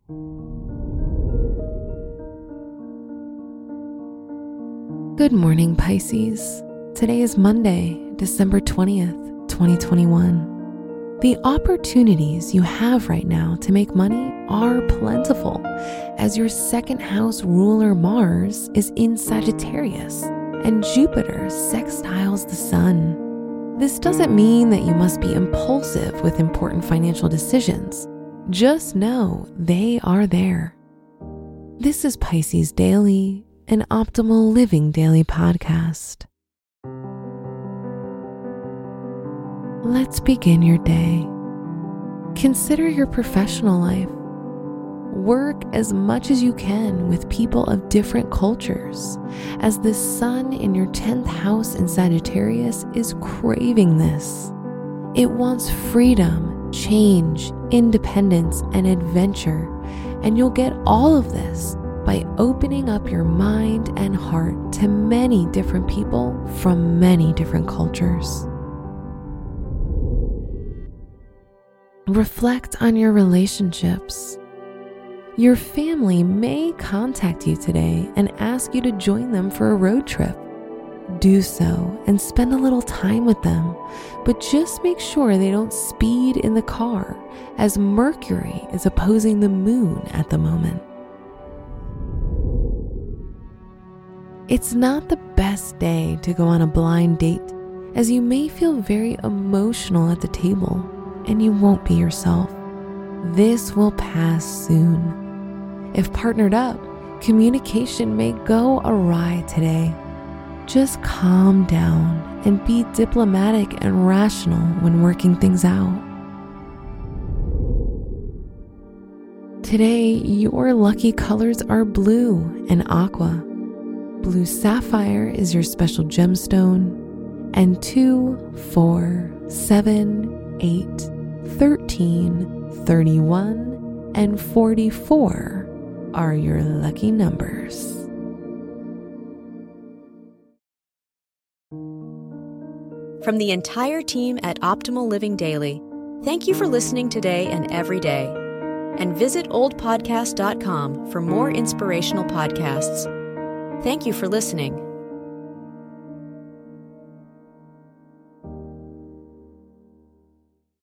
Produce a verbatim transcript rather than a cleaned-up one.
Good morning, Pisces. Today is Monday, December twentieth, twenty twenty-one. The opportunities you have right now to make money are plentiful, as your second house ruler Mars is in Sagittarius and Jupiter sextiles the sun. This doesn't mean that you must be impulsive with important financial decisions. Just know they are there. This is Pisces Daily, an Optimal Living Daily podcast. Let's begin your day. Consider your professional life. Work as much as you can with people of different cultures, as the sun in your tenth house in Sagittarius is craving this. It wants freedom, change, independence, and adventure, and you'll get all of this by opening up your mind and heart to many different people from many different cultures. Reflect on your relationships. Your family may contact you today and ask you to join them for a road trip. Do so and spend a little time with them, but just make sure they don't speed in the car, as Mercury is opposing the moon at the moment. It's not the best day to go on a blind date, as you may feel very emotional at the table and you won't be yourself. This will pass soon. If partnered up, communication may go awry today. Just calm down and be diplomatic and rational when working things out. Today, your lucky colors are blue and aqua. Blue sapphire is your special gemstone, and two, four, seven, eight, thirteen, thirty-one, and forty-four are your lucky numbers. From the entire team at Optimal Living Daily, thank you for listening today and every day. And visit old podcast dot com for more inspirational podcasts. Thank you for listening.